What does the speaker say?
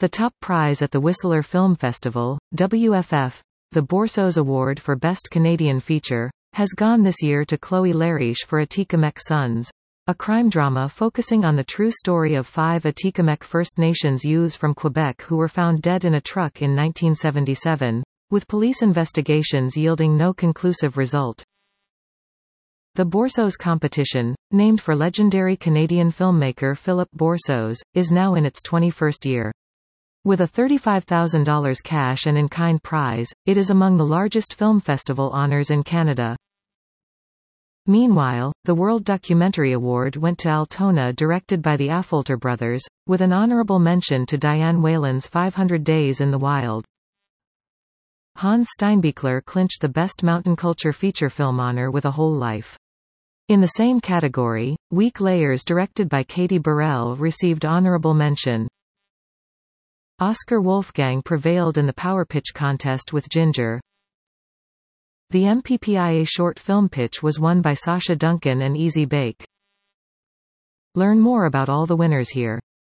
The top prize at the Whistler Film Festival, WFF, the Borsos Award for Best Canadian Feature, has gone this year to Chloe Lariche for Atikamekw Sons, a crime drama focusing on the true story of 5 Atikamekw First Nations youths from Quebec who were found dead in a truck in 1977, with police investigations yielding no conclusive result. The Borsos competition, named for legendary Canadian filmmaker Philip Borsos, is now in its 21st year. With a $35,000 cash and in-kind prize, it is among the largest film festival honors in Canada. Meanwhile, the World Documentary Award went to Altona, directed by the Affolter brothers, with an honorable mention to Diane Whalen's 500 Days in the Wild. Hans Steinbichler clinched the Best Mountain Culture Feature Film honor with A Whole Life. In the same category, Weak Layers, directed by Katie Burrell, received honorable mention. Oscar Wolfgang prevailed in the Power Pitch contest with Ginger. The MPPIA short film pitch was won by Sasha Duncan and Easy Bake. Learn more about all the winners here.